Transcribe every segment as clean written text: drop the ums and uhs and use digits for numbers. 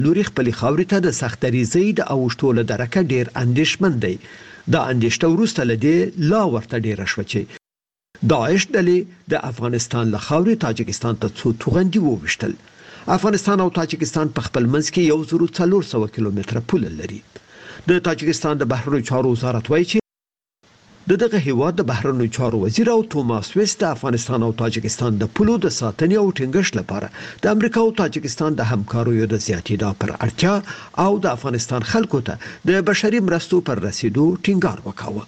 لوري خپل خاورې ته د سختریزۍ د اوښتو له درکه ډیر اندېښمن دی. دا اندېښته وروسته لدې لا ورته ډیره شوه چې داعش ډلې د افغانستان له خاورې تاجکستان ته څو توغندي وویشتل. افغانستان او تاجکستان په خپل منځ کې 1400 کیلومتره پوله لري. د تاجکستان د بهرنیو چارو وزارت وایي چې دغه هیواد د بهرنیو چارو وزیر او توماس ویست د افغانستان او تاجکستان د پولو د ساتنې او ټینګښت لپاره د امریکا او تاجکستان د همکاریو د زیاتېدا پر اړتیا او د افغانستان خلکو ته د بشري مرستو پر رسیدو ټینګار وکاوه.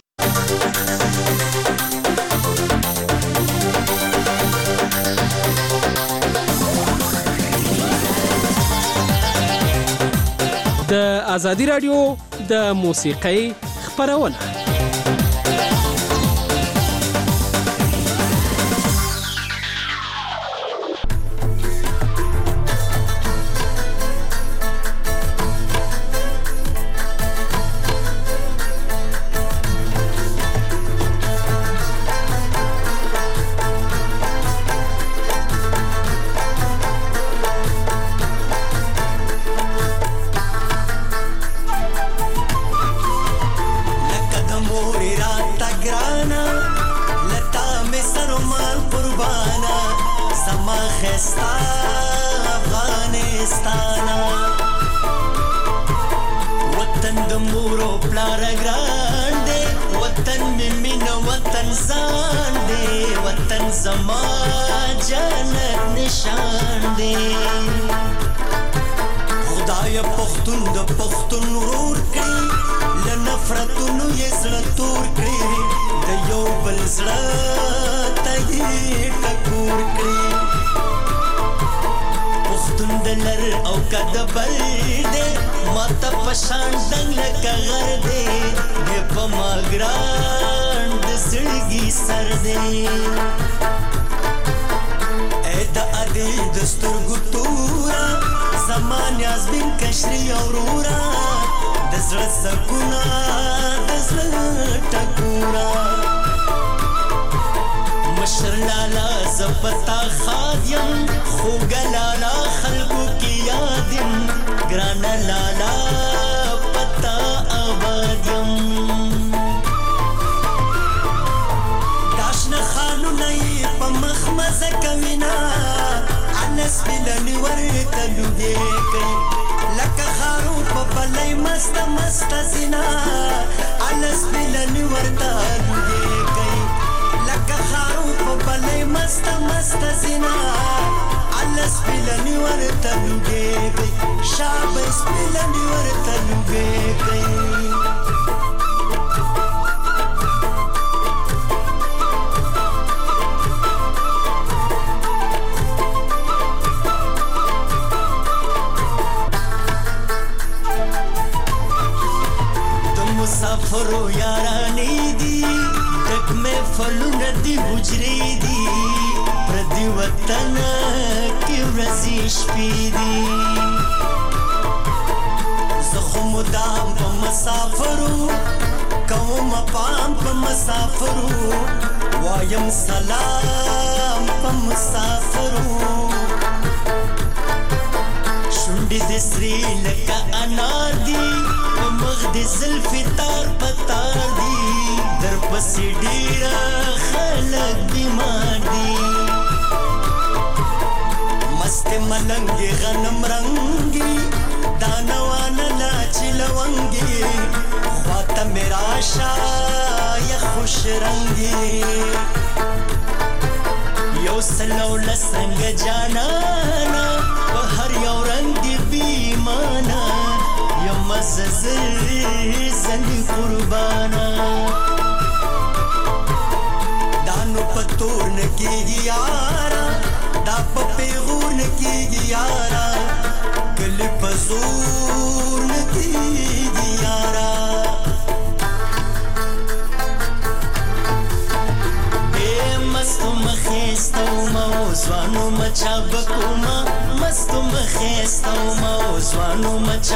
د ازادي رادیو د موسیقۍ خپرونه.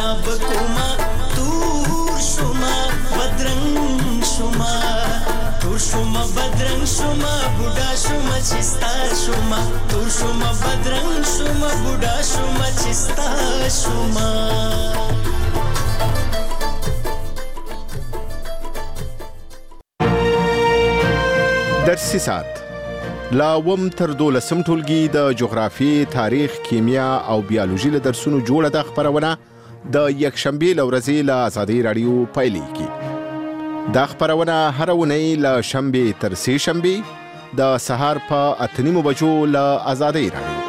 تور شما بدرنگ شما تور تور شوما بدرنګ شوما بوډا شوما چستا شوما تور شوما بدرنګ شوما بوډا شوما چستا شوما درسي سات لا وم تر 12 ټولګي د جغرافي تاریخ کیمیا او بیولوژي له درسونو جوړه د خبرونه د یکشنبه لورځي له آزادي رادیو پایلیږي دا خبرونه هر ونی له شنبه تر سه شنبه د سهار په 8:30 بجو له آزادي رادیو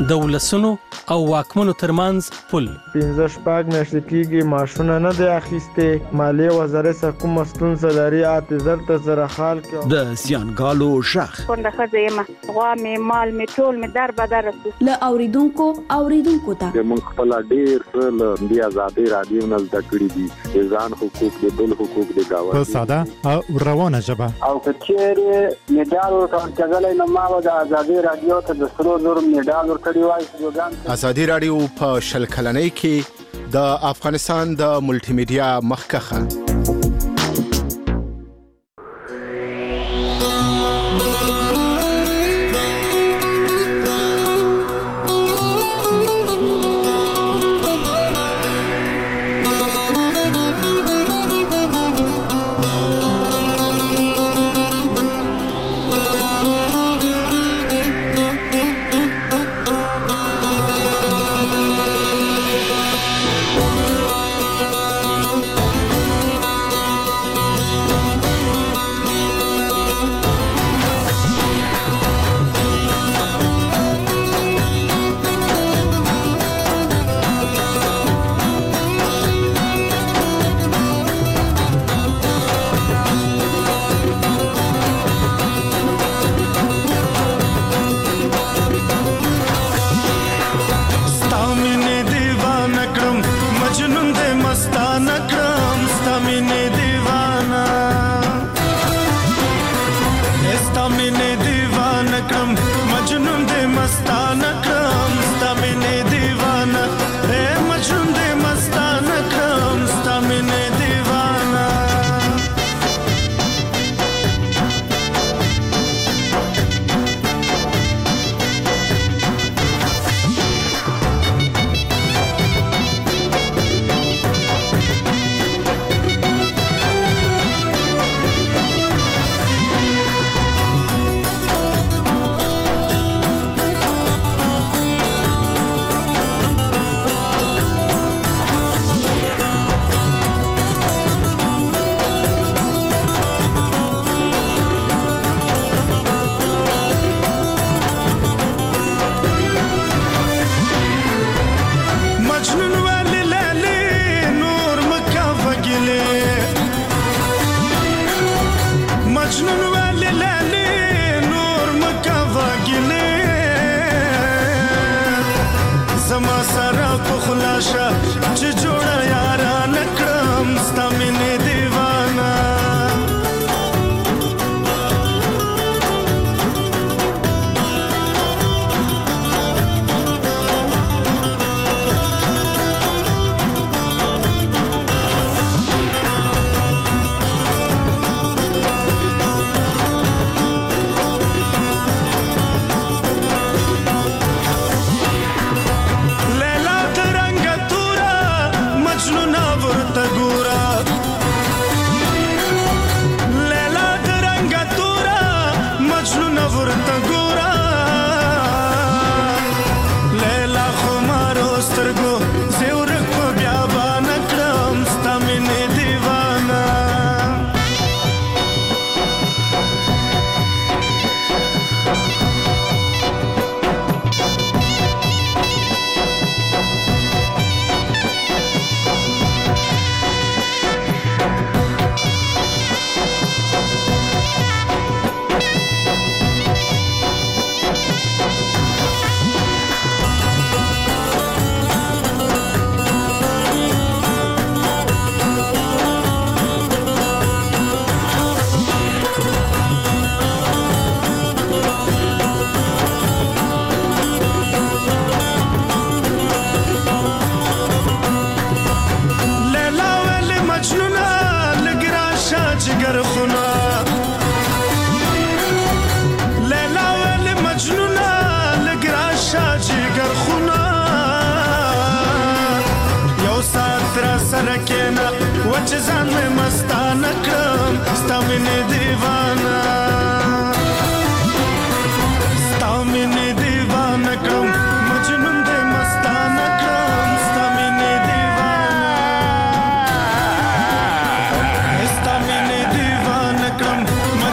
د ولسونو او واکمنو ترمنځ پل 15 میاشتې کېږي ماشونه نه دی اخیسته مالیه وزارت څخه کوم ستونزه لري اعتذار ته زره حال کې د زیانګالو ژغ څنګه خزیمه غوا می مال می ټول می در بدر ل اوریدونکو ته موږ خپل ډیر له دی آزادي رادیو نه زده کړی دي ځان حقوق د بل حقوق د گاوه په ساده او روانه ژبه او کچېره میډال ورکړل کېږي نو ما د آزادي رادیو ته د سرو زر میډال ورکړی وای آزادي رادیو په شل کلنۍ کې د افغانستان د ملټي میډیا مخکخه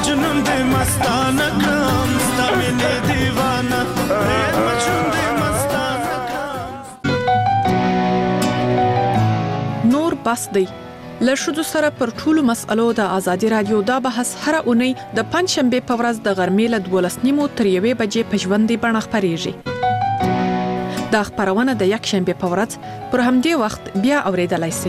مستانه کړم ستا مینې دیوانه مجنون دې خاص دی. له ښځو سره پر ټولو مسألو د ازادي رادیو دا بحث هر اونۍ د پنځشنبه په ورځ د غرمې له 12:30 تر 1 بجې په ژوندۍ بڼه خپرېږي. دا خبرونه د یکشنبه په ورځ پر همدې وخت بیا اوریدلای شئ.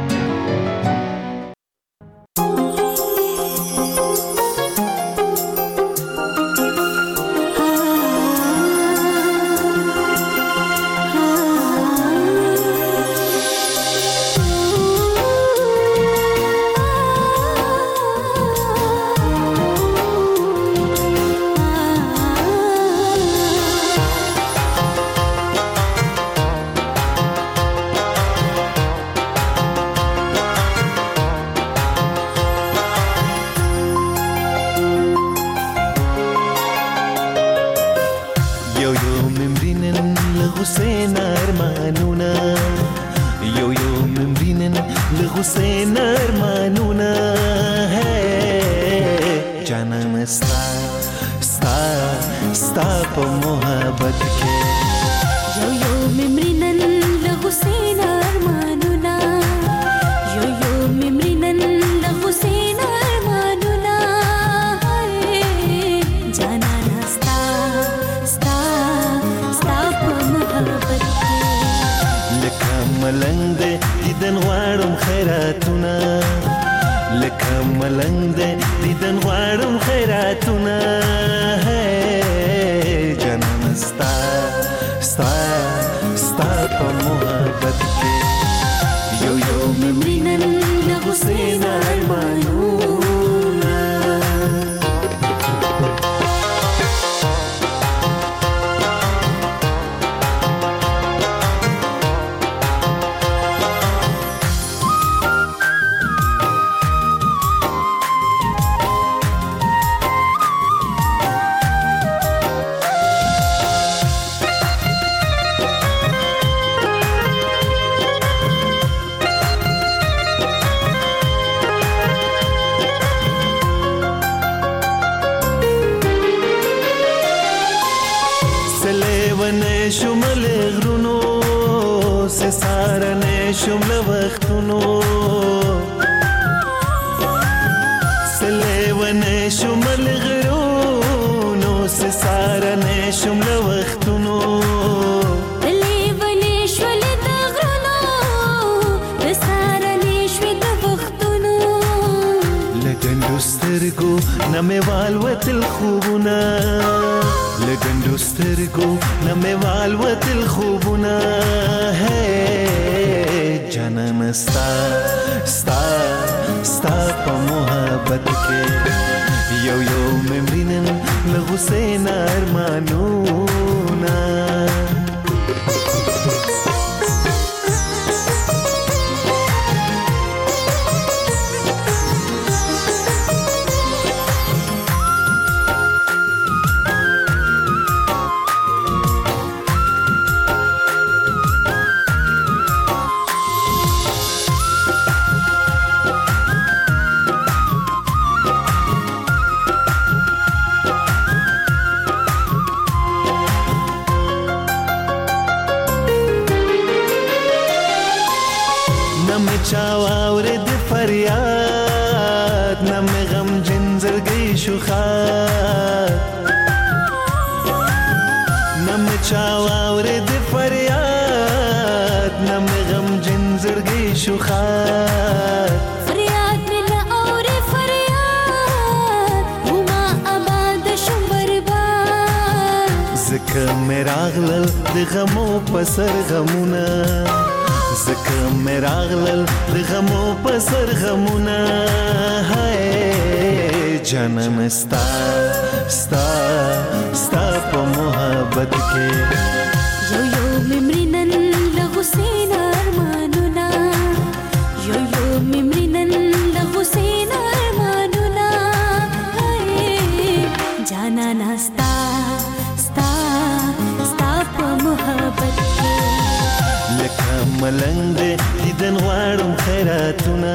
ملنګ دې دیدن غواړم خیراتونه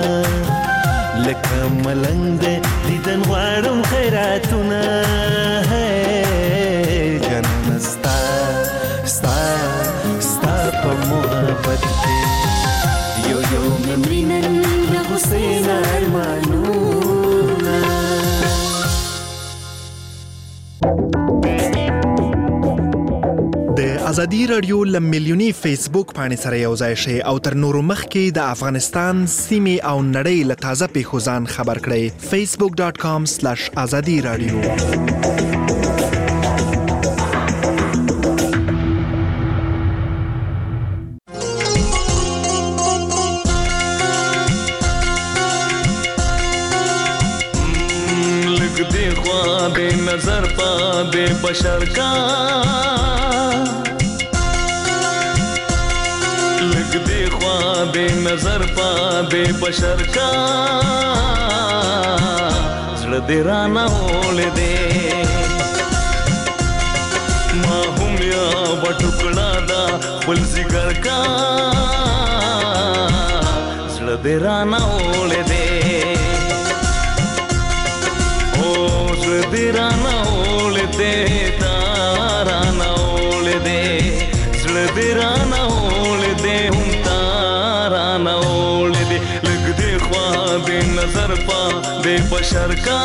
لکه ملنګ دې دیدن غواړم خیراتونه جنم ستا ستا ستا په محبت کې یو یو ممرینه د ازادي رادیو لملیونی فیسبوک باندې سره یو ځای شي او تر نورو مخکې د افغانستان سیمې او نړۍ له تازه پیښو ځان خبر کړئ. facebook.com/azadi radio لګ دی خوا د نظر پا د بشر کا د نظر پا د بشر کا زړه دې رانه ولې دې ما هم یا وټکړه دا بل زګر کا زړه دې رانه ولې دې او زړه دې رانه ولې دې تا رانه ولې دې زړه دې رانه ولې دې نظر پا د بشر کا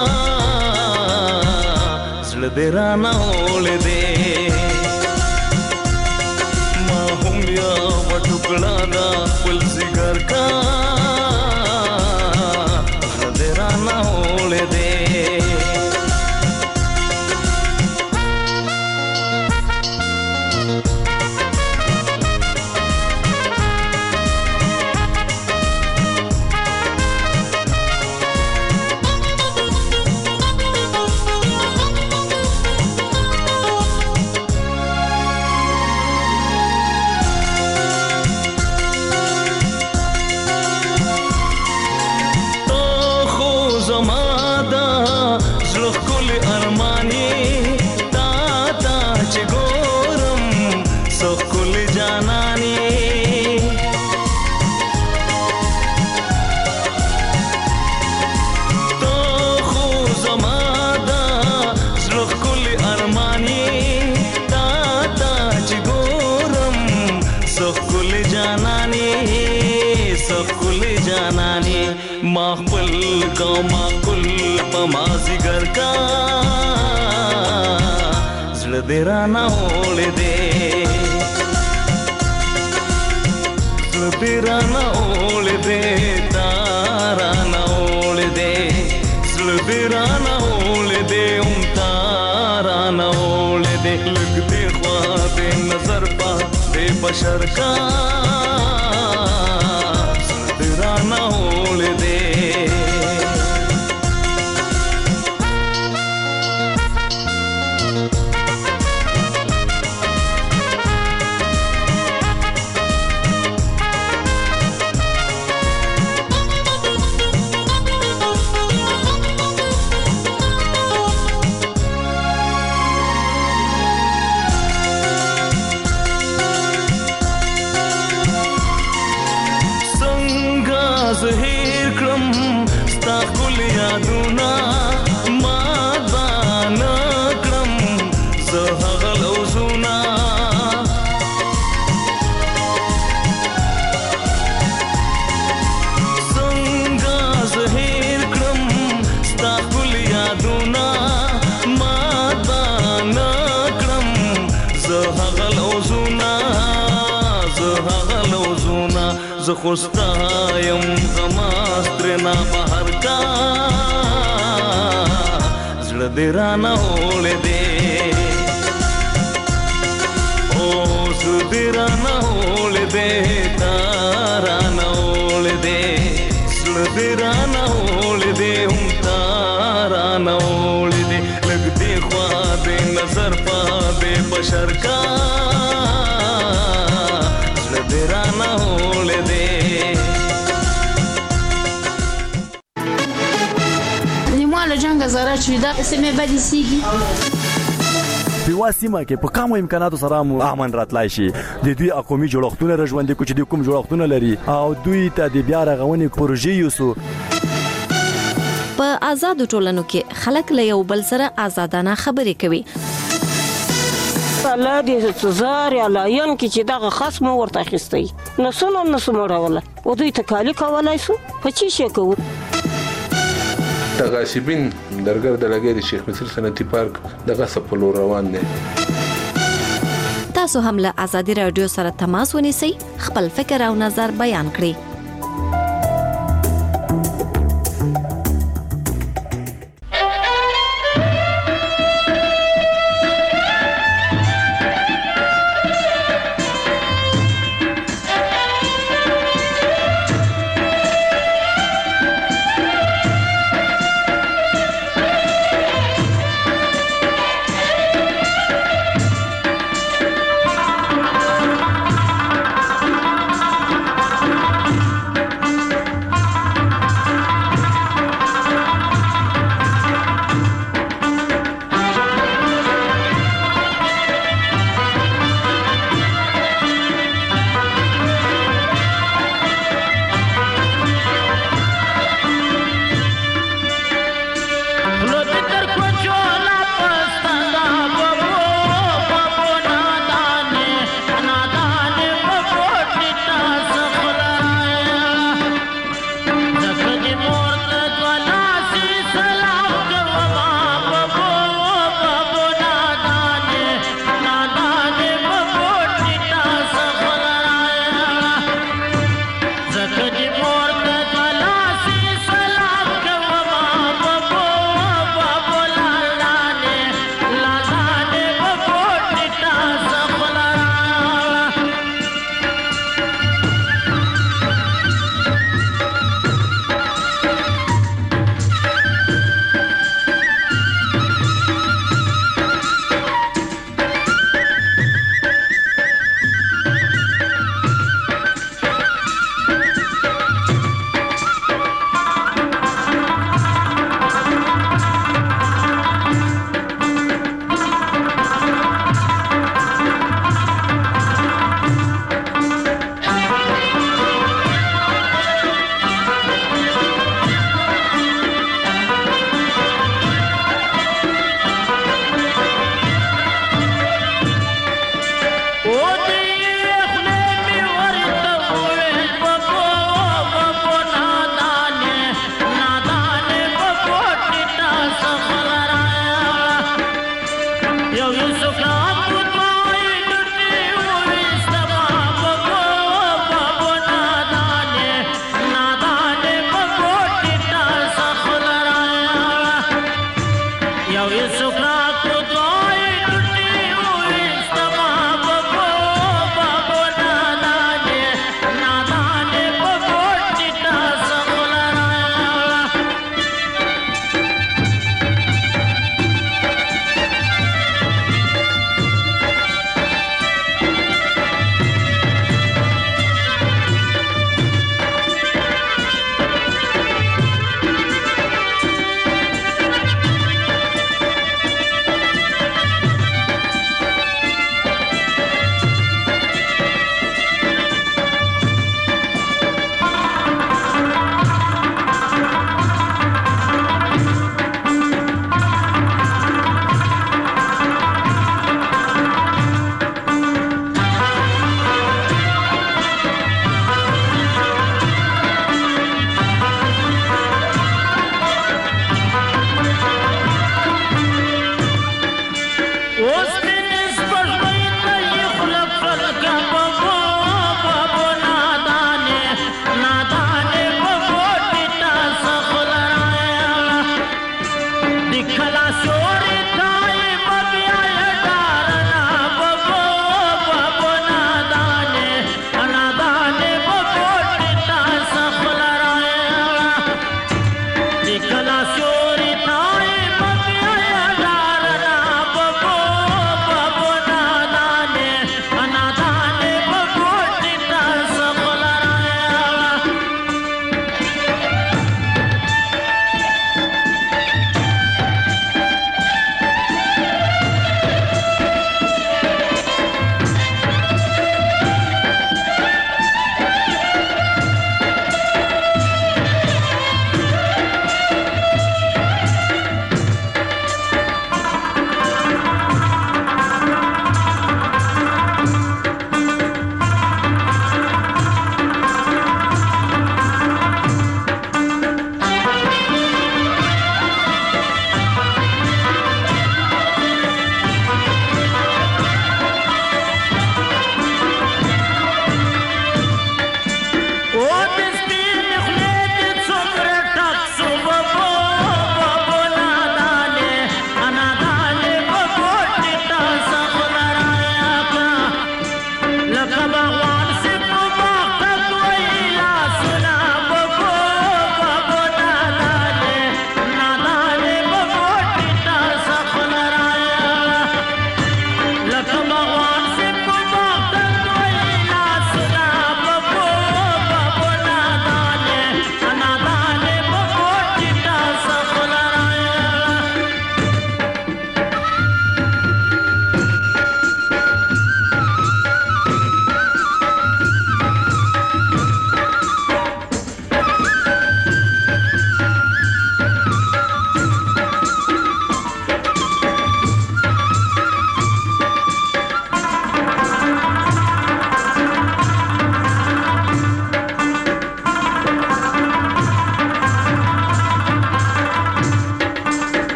زړه دې رانه ولې دې ما هم یا وټکړه دا خپل زګر کا زړه دې رانه ولې دې ما خپل کو ما کل پما زګر کا زړه دې رانه ولې دې زړه دې رانه ولې دې تا رانه ولې دې زړه دې رانه ولې دې تا رانه ولې دې لګ دې خوا دې نظر پا دې بشر کا زړه دې رانه ولې دې زهیر کړم ستا ګل یادونه ما دان کړم زه هغه لوزونه څنګه زهیر کړم ستا ګل یادونه ما دان کړم زه هغه لوزونه زه خوستا یم غماسترنا بهر کا زړه دې رانه ولې دې او زړه دې رانه ولې دې تا رانه ولې دې زړه دې رانه ولې دې تا رانه ولې دې لګ دې خوا دې نظر پا دې بشر کا زړه دې رانه ولې دې جنگ زراعت شویده اسمه بدی سیگی په سیمه کې په کومو امکاناتو سره امن راتلای شي د دوی اقومي جوړښتونه رژوندې کوچ د کوم جوړښتونه لري او دوی ته د بیا رغونې پروژې یوسو په آزاد ټولنو کې خلک له یو بل سره آزادانه خبرې کوي الله دې زار یا لاین کې چې دغه خصم ورته اخیستی نو سموړوله او دوی ته کالی کولای سو په چی شي کوو د غاصبین بندرګر د لګي د شیخ مصر صنعتي پارک دغه سپلو روان دي. تاسو هم له آزادي رادیو سره تماس ونیسئ، خپل فکر او نظر بیان کړئ.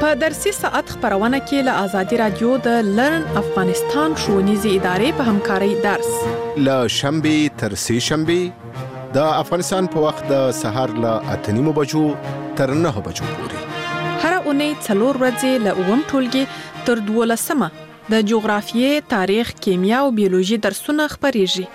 په درسي ساعت خبرونه کې له آزادي رادیو د لرن افغانستان ښوونیزې ادارې په همکارۍ درس له شنبه تر سه شنبه د افغانستان په وخت د سهار له 8:30 بجو تر 9 بجو پورې هر اونۍ 4 ورځې له اوم ټولګي تر 12مه د جغرافیې، تاریخ، کیمیا او بیولوژي درسونه خبريږي.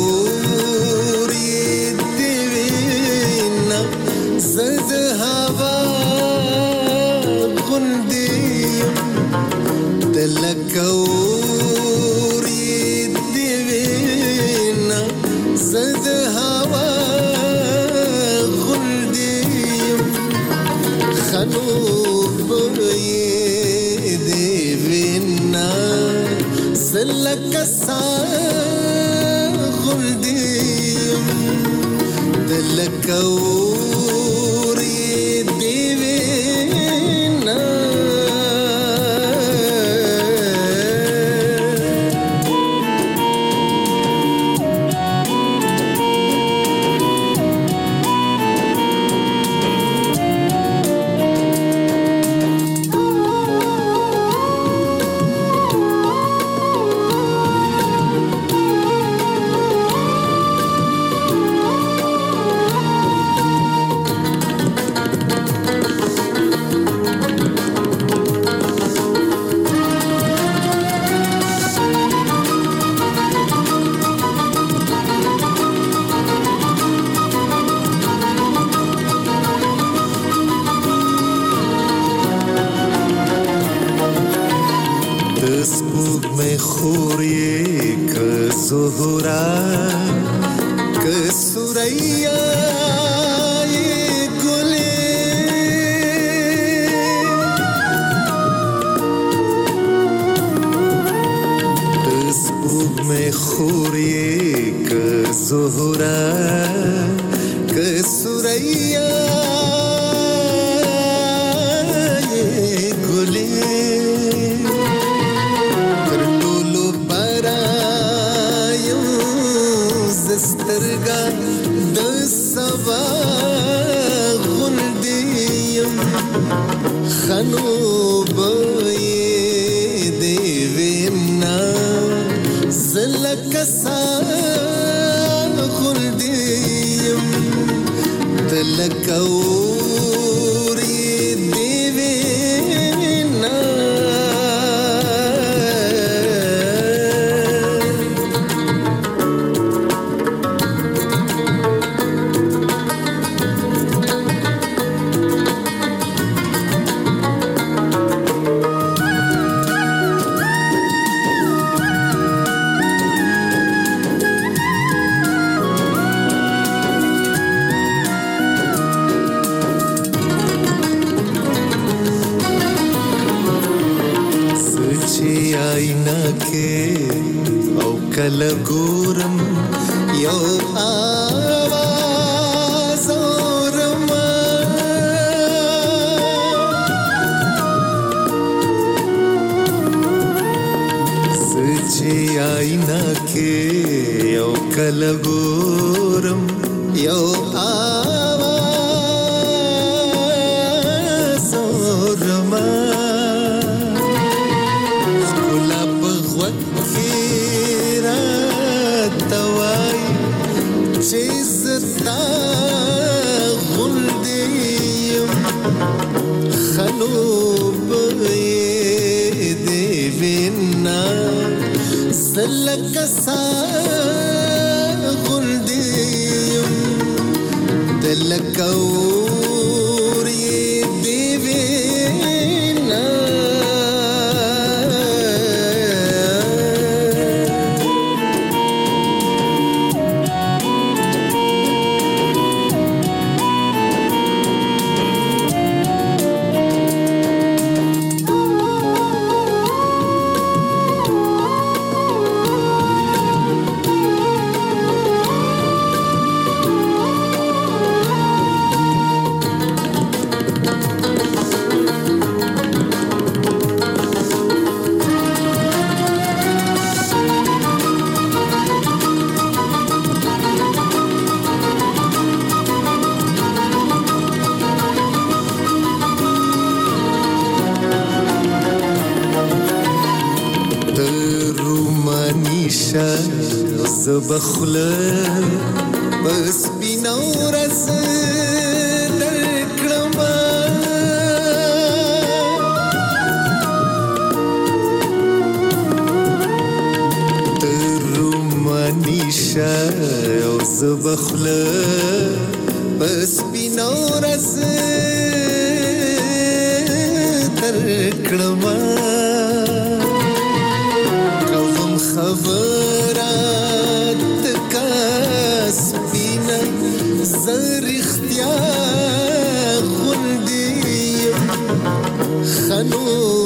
دی وینا زد هوا غندیم دلکوری دی وینا زد هوا غندیم خنوب دی وینا زلکسا غندیم دلکوری دی وینا زبخله بس بینورس درکړم تر رومانیش شه او زبخله بس بینورز ترکړما کوم خبرات کاس بینه زرختیا غوندي خنو